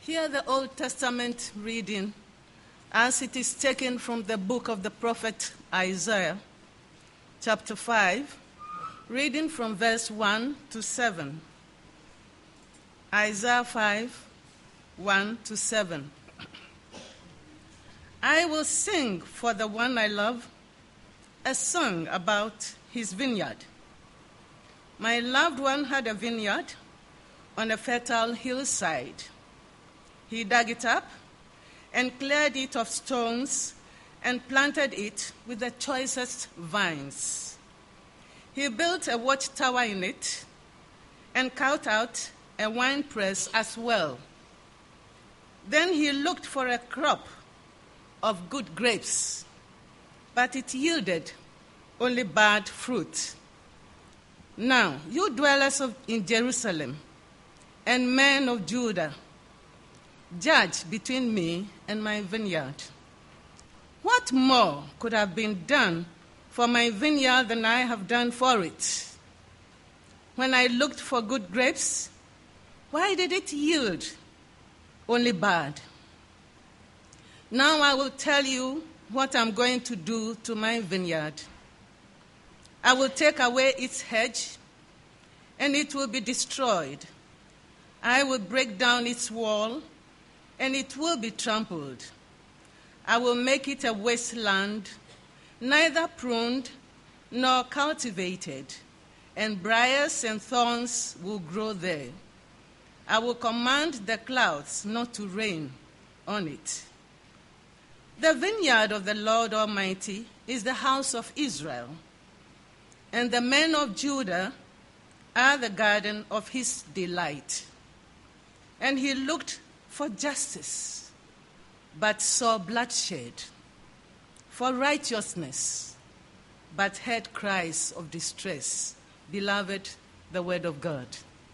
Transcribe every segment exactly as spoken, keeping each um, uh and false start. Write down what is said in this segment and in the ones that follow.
Hear the Old Testament reading as it is taken from the book of the prophet Isaiah, chapter five, reading from verse one to seven. Isaiah five, one to seven. I will sing for the one I love a song about his vineyard. My loved one had a vineyard on a fertile hillside. He dug it up and cleared it of stones and planted it with the choicest vines. He built a watchtower in it and cut out a winepress as well. Then he looked for a crop of good grapes, but it yielded only bad fruit. Now, you dwellers of, in Jerusalem and men of Judah, judge between me and my vineyard. What more could have been done for my vineyard than I have done for it? When I looked for good grapes, why did it yield only bad? Now I will tell you what I'm going to do to my vineyard. I will take away its hedge, and it will be destroyed. I will break down its wall, and it will be trampled. I will make it a wasteland, neither pruned nor cultivated, and briars and thorns will grow there. I will command the clouds not to rain on it. The vineyard of the Lord Almighty is the house of Israel, and the men of Judah are the garden of his delight. And he looked for justice, but saw bloodshed, for righteousness, but heard cries of distress. Beloved, the word of God.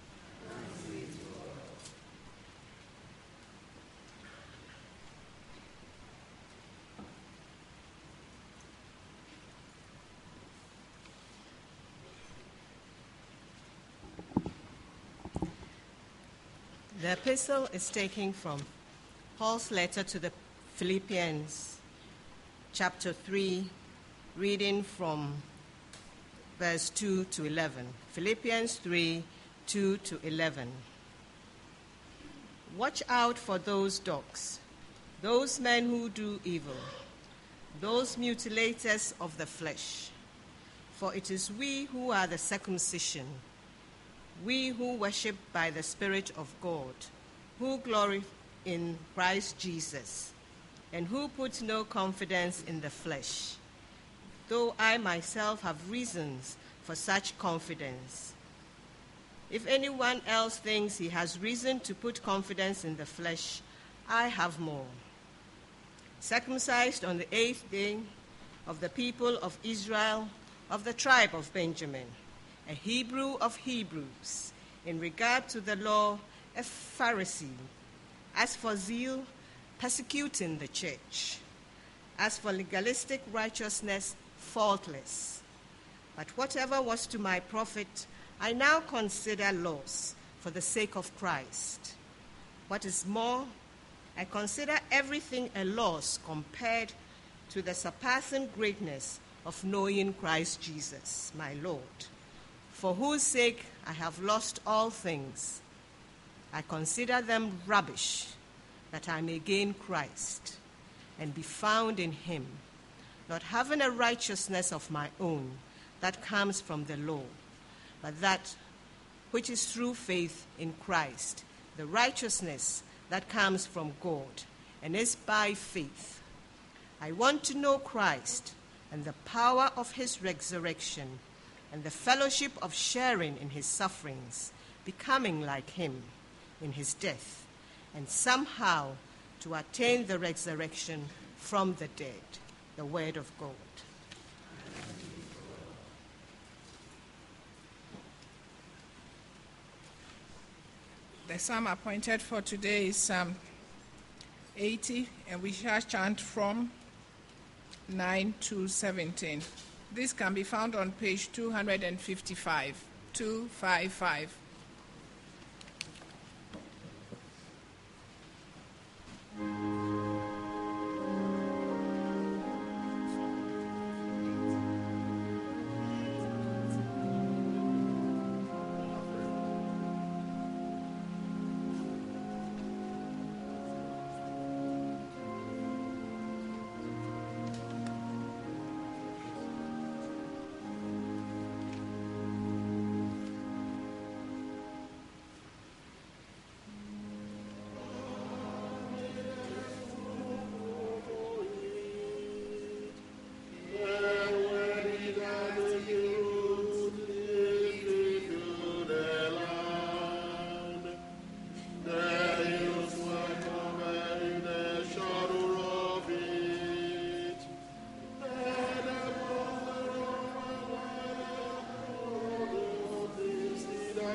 The epistle is taken from Paul's letter to the Philippians, chapter three, reading from verse two to eleven. Philippians three, two to eleven. Watch out for those dogs, those men who do evil, those mutilators of the flesh. For it is we who are the circumcision, we who worship by the Spirit of God, who glory in Christ Jesus, and who put no confidence in the flesh, though I myself have reasons for such confidence. If anyone else thinks he has reason to put confidence in the flesh, I have more. Circumcised on the eighth day of the people of Israel, of the tribe of Benjamin, a Hebrew of Hebrews, in regard to the law, a Pharisee, as for zeal, persecuting the church, as for legalistic righteousness, faultless. But whatever was to my profit, I now consider loss for the sake of Christ. What is more, I consider everything a loss compared to the surpassing greatness of knowing Christ Jesus, my Lord, for whose sake I have lost all things. I consider them rubbish, that I may gain Christ and be found in him, not having a righteousness of my own that comes from the law, but that which is through faith in Christ, the righteousness that comes from God and is by faith. I want to know Christ and the power of his resurrection, and the fellowship of sharing in his sufferings, becoming like him in his death, and somehow to attain the resurrection from the dead. The word of God. The psalm appointed for today is Psalm eighty, and we shall chant from nine to seventeen. This can be found on page two fifty-five, two fifty-five.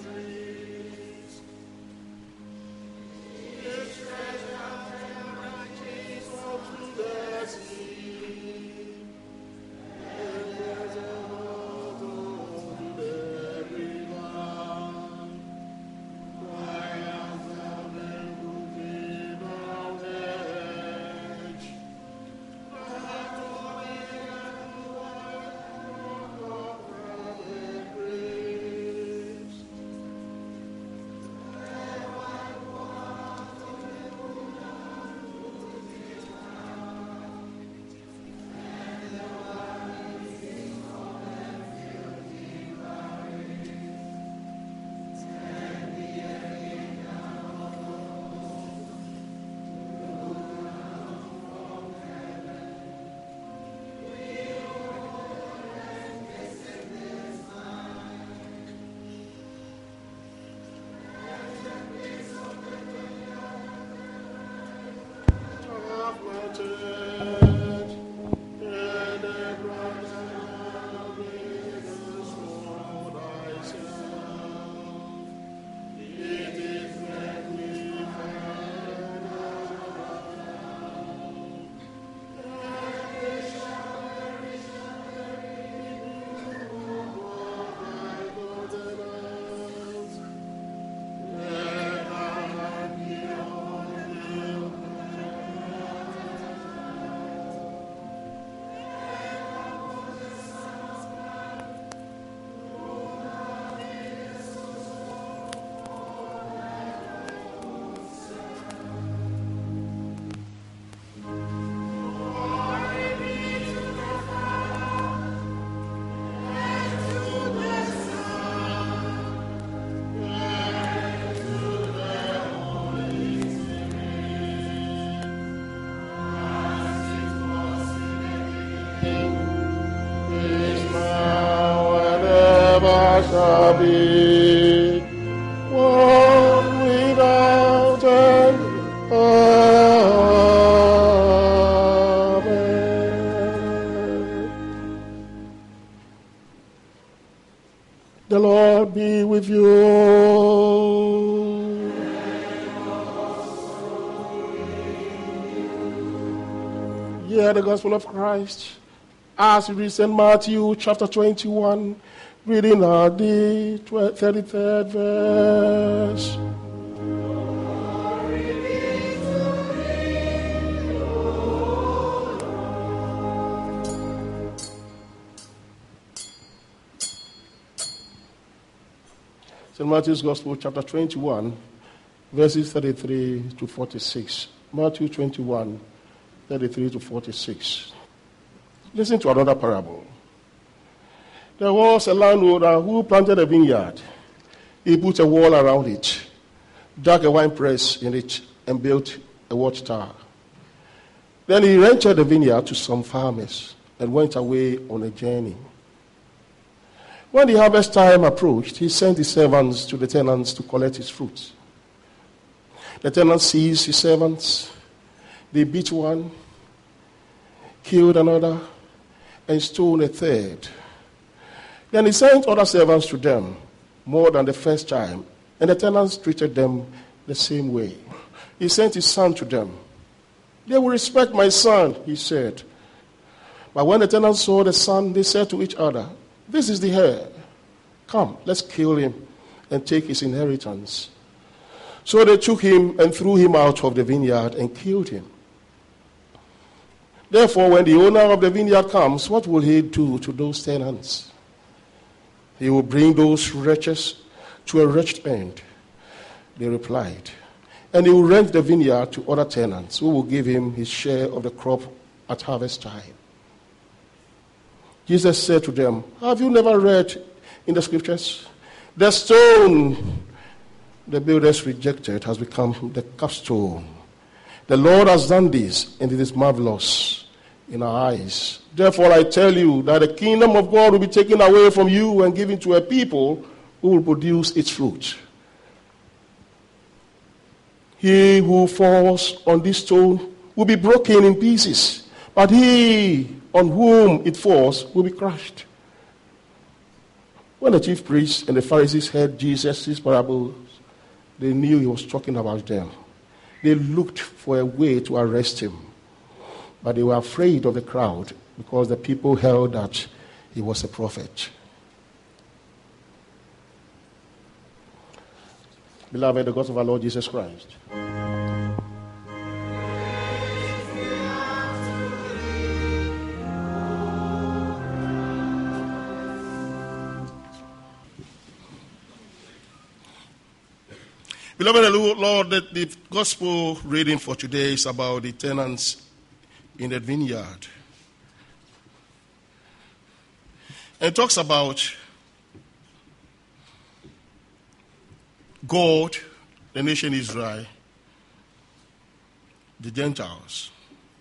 shall be one without end. Amen. The Lord be with you. Hear the gospel of Christ as we read Saint Matthew chapter twenty-one, reading at the thirty-third verse. Saint Matthew's Gospel chapter twenty-one, verses thirty-three to forty-six. Matthew twenty-one, thirty-three to forty-six. Listen to another parable. There was a landowner who planted a vineyard. He put a wall around it, dug a wine press in it, and built a watchtower. Then he rented the vineyard to some farmers and went away on a journey. When the harvest time approached, he sent his servants to the tenants to collect his fruits. The tenants seized his servants. They beat one, killed another, and stoned a third. Then he sent other servants to them, more than the first time, and the tenants treated them the same way. He sent his son to them. They will respect my son, he said. But when the tenants saw the son, they said to each other, this is the heir. Come, let's kill him and take his inheritance. So they took him and threw him out of the vineyard and killed him. Therefore, when the owner of the vineyard comes, what will he do to those tenants? He will bring those wretches to a wretched end, they replied. And he will rent the vineyard to other tenants who will give him his share of the crop at harvest time. Jesus said to them, have you never read in the scriptures? The stone the builders rejected has become the capstone. The Lord has done this, and it is marvelous in our eyes. Therefore, I tell you that the kingdom of God will be taken away from you and given to a people who will produce its fruit. He who falls on this stone will be broken in pieces, but he on whom it falls will be crushed. When the chief priests and the Pharisees heard Jesus' parables, they knew he was talking about them. They looked for a way to arrest him, but they were afraid of the crowd because the people held that he was a prophet. Beloved, the gospel of our Lord Jesus Christ. Beloved Lord, the, the gospel reading for today is about the tenants in the vineyard. And it talks about God, the nation Israel, the Gentiles,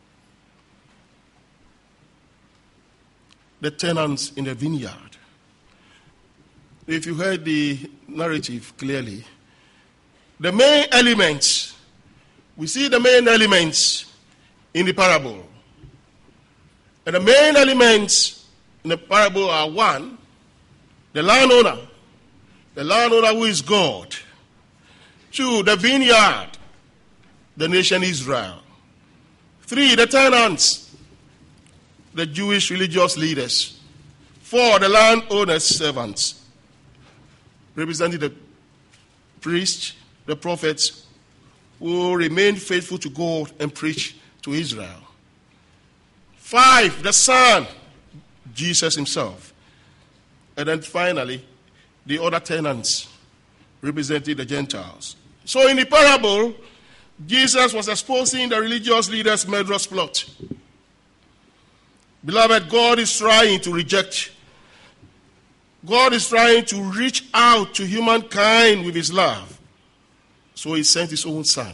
the tenants in the vineyard. If you heard the narrative clearly, the main elements, we see the main elements in the parable. And the main elements in the parable are one, the landowner, the landowner who is God. Two, the vineyard, the nation Israel. Three, the tenants, the Jewish religious leaders. Four, the landowner's servants, representing the priests, the prophets who remained faithful to God and preach to Israel. Five, the Son, Jesus himself. And then finally, the other tenants representing the Gentiles. So in the parable, Jesus was exposing the religious leaders' murderous plot. Beloved, God is trying to reject. God is trying to reach out to humankind with his love. So he sent his own Son,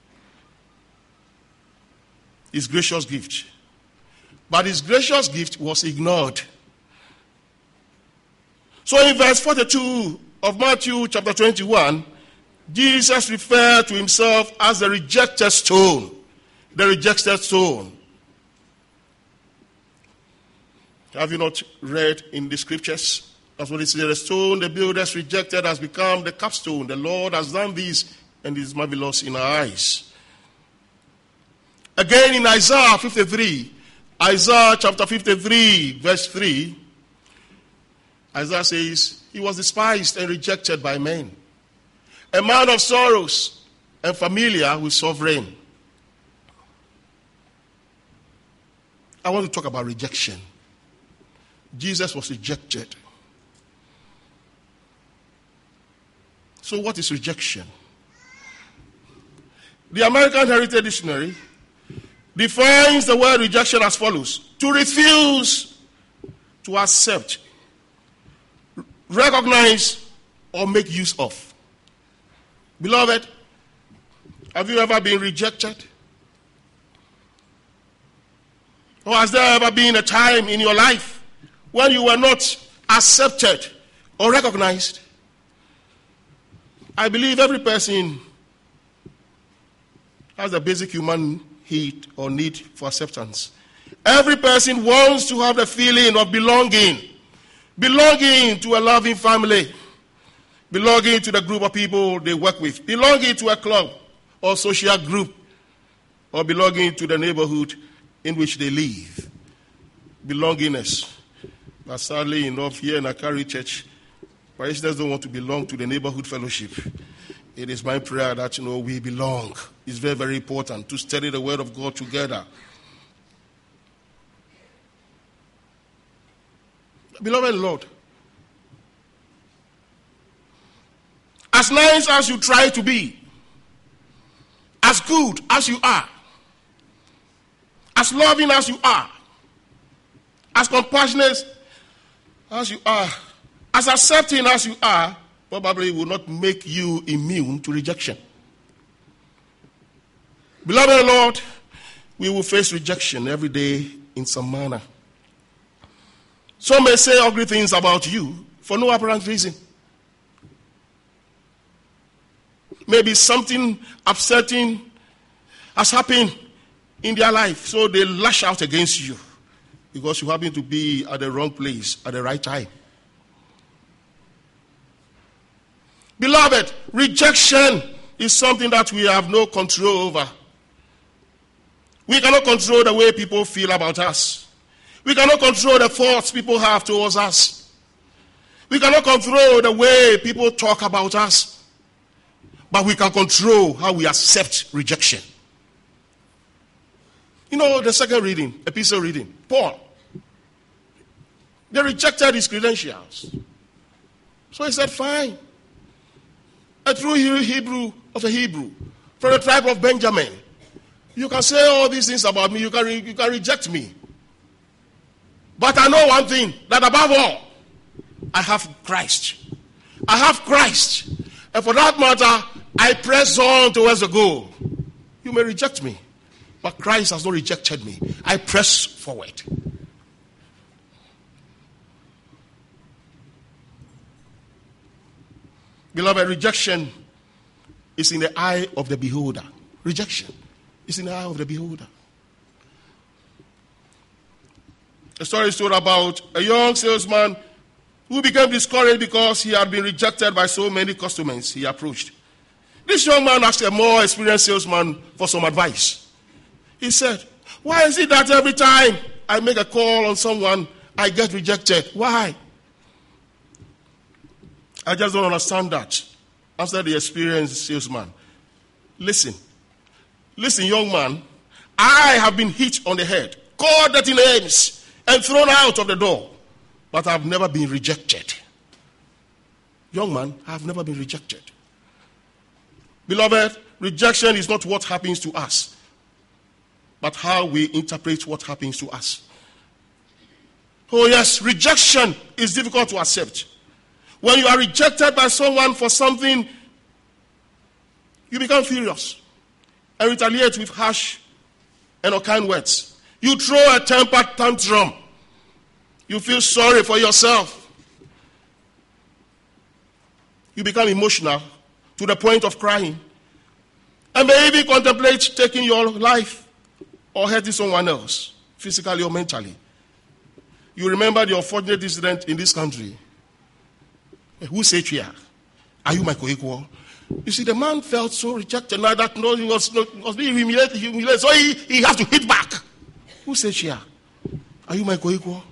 his gracious gift. But his gracious gift was ignored. So in verse forty-two of Matthew chapter twenty-one, Jesus referred to himself as the rejected stone. The rejected stone. Have you not read in the scriptures? That's what it says. The stone the builders rejected has become the capstone. The Lord has done this, and it is marvelous in our eyes. Again in Isaiah fifty-three, Isaiah chapter fifty-three, verse three, Isaiah says, he was despised and rejected by men, a man of sorrows and familiar with sovereign. I want to talk about rejection. Jesus was rejected. So what is rejection? The American Heritage Dictionary defines the word rejection as follows: to refuse, to accept, recognize, or make use of. Beloved, have you ever been rejected? Or has there ever been a time in your life when you were not accepted or recognized? I believe every person has a basic human need or need for acceptance. Every person wants to have the feeling of belonging. Belonging to a loving family. Belonging to the group of people they work with. Belonging to a club or social group. Or belonging to the neighborhood in which they live. Belongingness. But sadly enough, here in Akari Church, parishioners don't want to belong to the neighborhood fellowship. It is my prayer that, you know, we belong. It's very, very important to study the word of God together. Beloved Lord, as nice as you try to be, as good as you are, as loving as you are, as compassionate as you are, as accepting as you are, probably will not make you immune to rejection. Beloved Lord, we will face rejection every day in some manner. Some may say ugly things about you for no apparent reason. Maybe something upsetting has happened in their life, so they lash out against you because you happen to be at the wrong place at the right time. Beloved, rejection is something that we have no control over. We cannot control the way people feel about us. We cannot control the thoughts people have towards us. We cannot control the way people talk about us. But we can control how we accept rejection. You know, the second reading, epistle reading, Paul, they rejected his credentials. So he said, fine. A true Hebrew of a Hebrew, from the tribe of Benjamin. You can say all these things about me. You can, re- you can reject me. But I know one thing, that above all, I have Christ. I have Christ. And for that matter, I press on towards the goal. You may reject me, but Christ has not rejected me. I press forward. Beloved, rejection is in the eye of the beholder. Rejection is in the eye of the beholder. A story is told about a young salesman who became discouraged because he had been rejected by so many customers he approached. This young man asked a more experienced salesman for some advice. He said, why is it that every time I make a call on someone, I get rejected? Why? I just don't understand that. Answered the experienced salesman. Listen. Listen, young man. I have been hit on the head, called dirty names, and thrown out of the door. But I have never been rejected. Young man, I have never been rejected. Beloved, rejection is not what happens to us, but how we interpret what happens to us. Oh yes, rejection is difficult to accept. When you are rejected by someone for something, you become furious and retaliate with harsh and unkind words. You throw a temper tantrum. You feel sorry for yourself. You become emotional to the point of crying. And may even contemplate taking your life or hurting someone else, physically or mentally. You remember the unfortunate incident in this country. Who said here? Are you my co-equal? You see, the man felt so rejected now that no, he was, no, he was being humiliated, humiliated, so he, he has to hit back. Who said here? Are you my co-equal?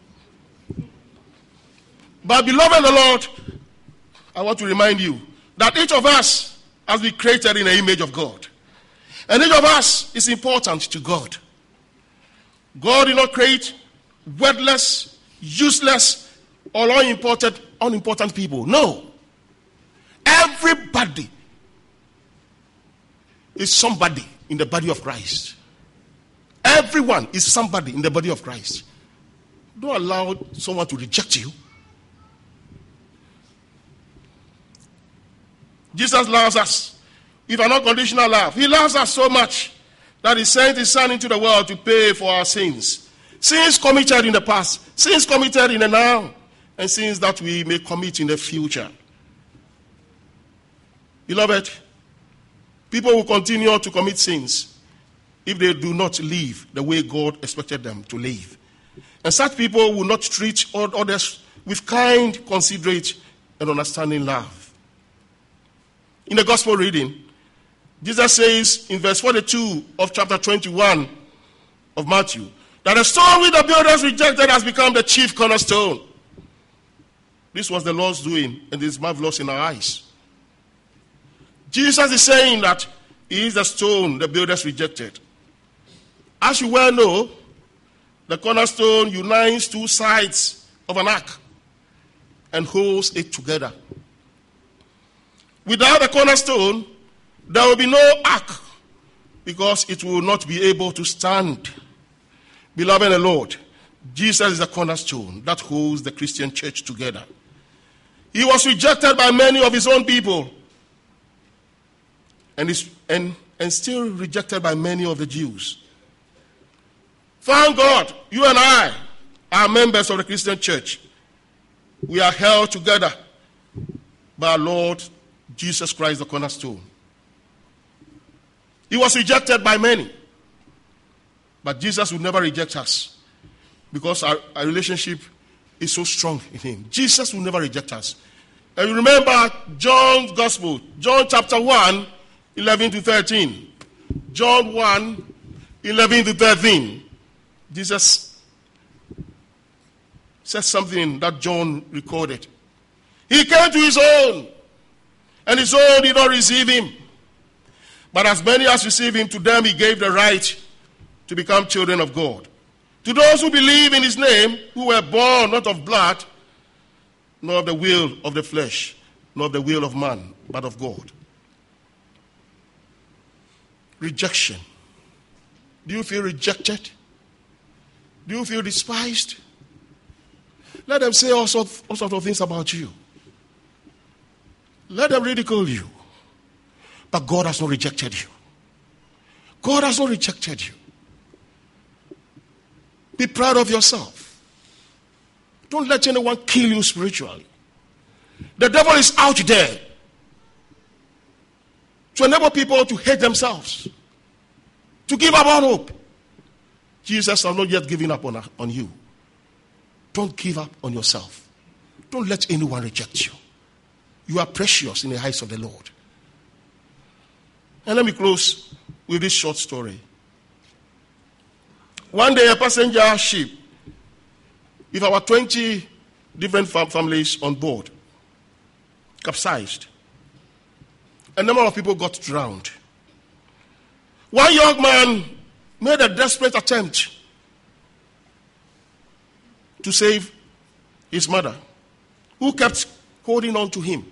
But beloved the Lord, I want to remind you that each of us has been created in the image of God. And each of us is important to God. God did not create worthless, useless, or unimportant, unimportant people. No. Everybody is somebody in the body of Christ. Everyone is somebody in the body of Christ. Don't allow someone to reject you. Jesus loves us with an unconditional love. He loves us so much that he sent his son into the world to pay for our sins. Sins committed in the past, sins committed in the now, and sins that we may commit in the future. Beloved, people will continue to commit sins if they do not live the way God expected them to live. And such people will not treat others with kind, considerate, and understanding love. In the gospel reading, Jesus says in verse forty-two of chapter twenty-one of Matthew, that the stone which the builders rejected has become the chief cornerstone. This was the Lord's doing, and it is marvelous in our eyes. Jesus is saying that he is the stone the builders rejected. As you well know, the cornerstone unites two sides of an ark and holds it together. Without the cornerstone, there will be no ark because it will not be able to stand. Beloved in the Lord, Jesus is the cornerstone that holds the Christian church together. He was rejected by many of his own people and, is, and, and still rejected by many of the Jews. Thank God, you and I are members of the Christian church. We are held together by our Lord Jesus Christ, the cornerstone. He was rejected by many, but Jesus will never reject us because our, our relationship is so strong in him. Jesus will never reject us. And you remember John's Gospel, John chapter one, eleven to thirteen. John one, eleven to thirteen. Jesus said something that John recorded. He came to his own, and his own did not receive him. But as many as received him, to them he gave the right to become children of God. To those who believe in his name, who were born not of blood, nor of the will of the flesh, nor of the will of man, but of God. Rejection. Do you feel rejected? Do you feel despised? Let them say all sorts, all sorts of things about you. Let them ridicule you. But God has not rejected you. God has not rejected you. Be proud of yourself. Don't let anyone kill you spiritually. The devil is out there to enable people to hate themselves, to give up on hope. Jesus has not yet given up on, on you. Don't give up on yourself. Don't let anyone reject you. You are precious in the eyes of the Lord. And let me close with this short story. One day, a passenger ship with about twenty different fam- families on board capsized. A number of people got drowned. One young man made a desperate attempt to save his mother, who kept holding on to him.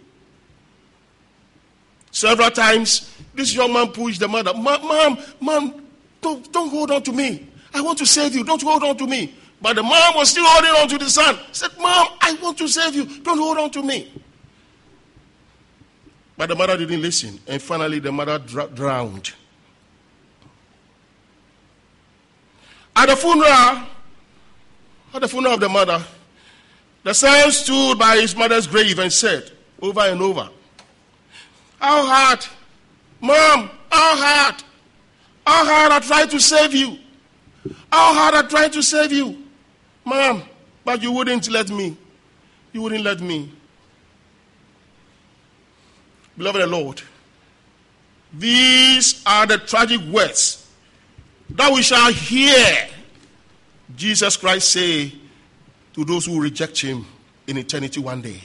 Several times, this young man pushed the mother. Mom, mom, don't, don't hold on to me. I want to save you. Don't hold on to me. But the mom was still holding on to the son. He said, Mom, I want to save you. Don't hold on to me. But the mother didn't listen. And finally, the mother dr- drowned. At the funeral, at the funeral of the mother, the son stood by his mother's grave and said over and over, how hard, Mom, how hard, how hard I tried to save you. How hard I tried to save you. Mom, but you wouldn't let me. You wouldn't let me. Beloved of the Lord, these are the tragic words that we shall hear Jesus Christ say to those who reject him in eternity one day.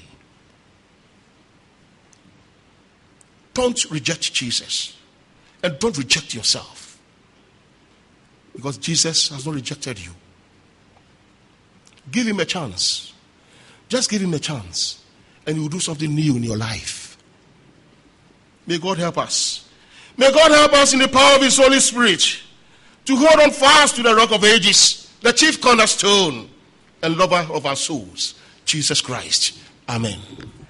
Don't reject Jesus. And don't reject yourself. Because Jesus has not rejected you. Give him a chance. Just give him a chance. And he will do something new in your life. May God help us. May God help us in the power of his Holy Spirit to hold on fast to the rock of ages, the chief cornerstone and lover of our souls, Jesus Christ. Amen.